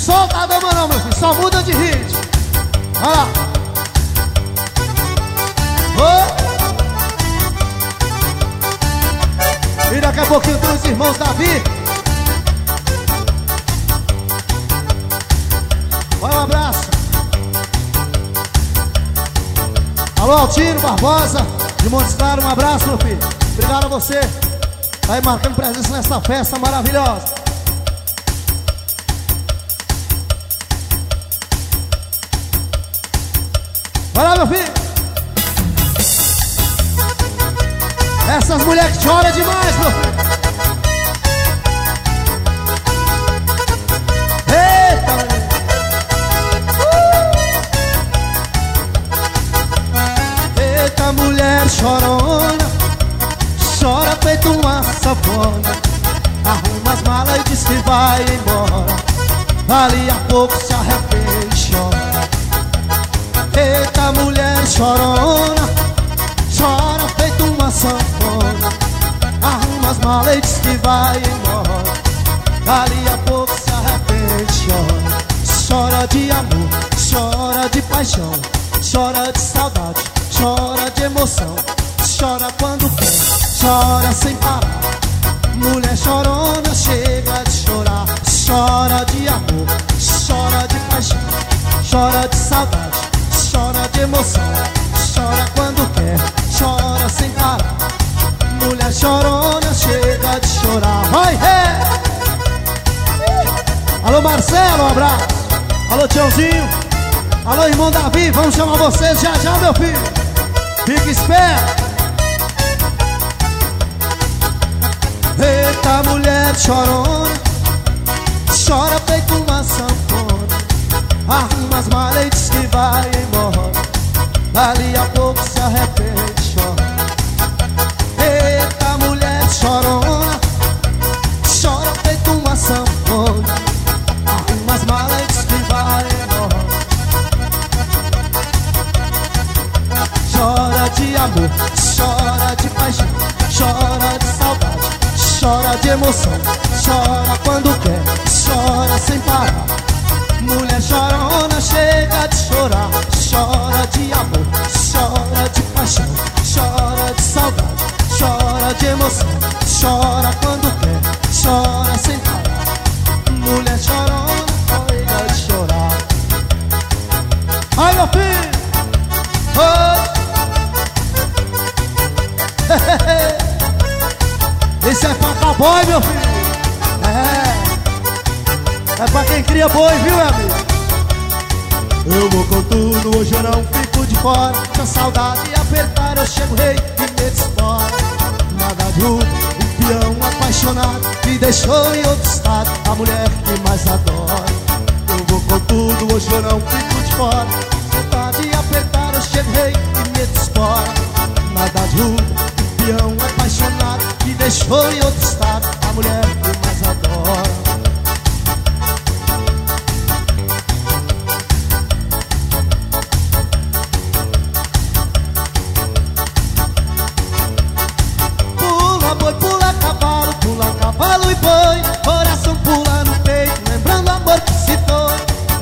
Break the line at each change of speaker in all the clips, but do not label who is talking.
solta a dama não, meu filho, só muda de ritmo. Olha lá. Oh. E daqui a pouquinho tem os irmãos Davi. Vai, um abraço. Alô, Altino Barbosa de Montes Claros, um abraço, meu filho. Obrigado a você. Tá aí marcando presença nessa festa maravilhosa. Vai lá, meu filho. Essas mulheres que choram demais, meu filho. Eita, Eita, mulher chorona, chora feito uma sanfona. Arruma as malas e diz que vai embora. Ali a pouco se arrepende e chora. Eita, mulher chorona, chora feito uma sanfona. Arruma as malas e diz que vai embora. Ali a pouco se arrepende e chora. Chora de amor, chora de paixão, chora de saudade, chora de emoção. Chora quando quer, chora sem parar. Mulher chorona chega de chorar. Chora de amor, chora de paixão, chora de saudade, chora de emoção. Chora quando quer, chora sem parar. Mulher chorona chega de chorar. Vai, Alô, Marcelo, um abraço. Alô, Tiãozinho. Alô, irmão Davi, vamos chamar vocês já já, meu filho. Fique esperto. Eita, mulher chorona, chora feito uma sanfona. Arruma as malas e diz que vai embora. Dali a pouco se arrepende e chora. Eita, mulher chorona, chora feito uma sanfona. Arruma as malas e diz que vai embora. Chora de amor, chora de paixão, chora de saudade, chora de emoção. Chora quando quer, chora sem parar. Mulher chorona chega de chorar. Chora de amor, chora de paixão, chora de saudade, chora de emoção. Chora quando quer, chora sem parar. Mulher chorona chega de chorar. Ai, meu filho. Esse é pra cowboy, meu filho. É pra quem cria boi, viu, meu amigo? Eu vou com tudo, hoje eu não fico de fora. Se a saudade apertar, eu chego rei e me desfora. Nada de um peão apaixonado me deixou em outro estado, a mulher que mais adoro. Eu vou com tudo, hoje eu não fico de fora. Se a saudade apertar, eu chego rei e me desfora. Nada de um peão apaixonado me deixou em outro estado, a mulher que mais adoro. Pula cavalo e boi, coração pula no peito, lembrando o amor que se foi.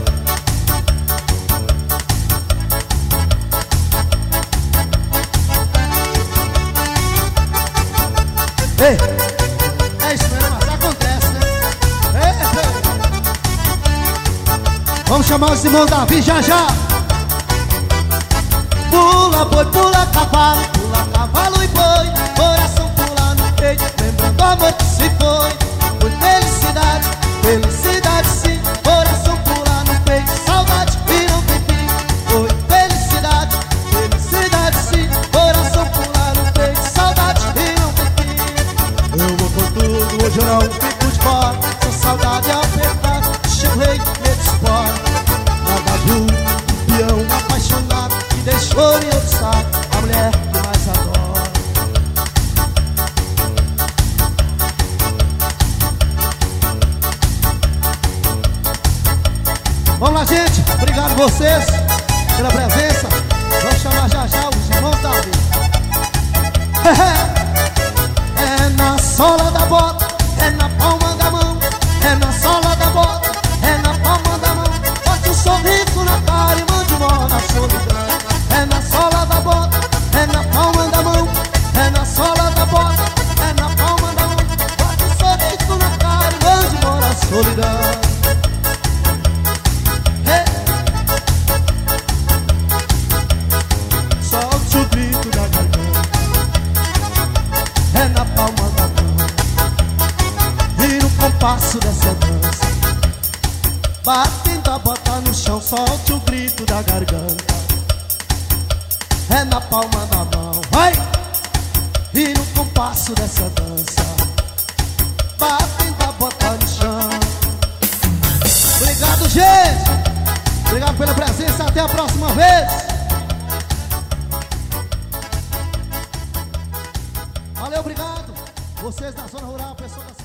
Ei, é isso mesmo, mas acontece, né? Ei. Vamos chamar os irmãos Davi já já. Pula boi, pula cavalo e boi, coração pula no peito, lembrando o amor que se foi. Foi felicidade, felicidade sim, coração pula no peito, saudade e não tem fim. Foi felicidade, felicidade sim, coração pula no peito, saudade e não tem fim. Eu vou com tudo, hoje eu não fico de fora. Se a saudade apertar, chego rei, me dispara. Nada de um peão apaixonado que deixou em outro estado, a mulher que mais adora. Vamos lá, gente, obrigado a vocês pela presença. Vamos chamar já já os irmãos Davi. É na sola da bota, é na palma da mão, é na sola da bota, é na palma da batendo a bota no chão, solte o grito da garganta. É na palma da mão, vai! E no compasso dessa dança, batendo a bota no chão. Obrigado, gente! Obrigado pela presença, até a próxima vez! Valeu, obrigado! Vocês da zona rural, pessoas da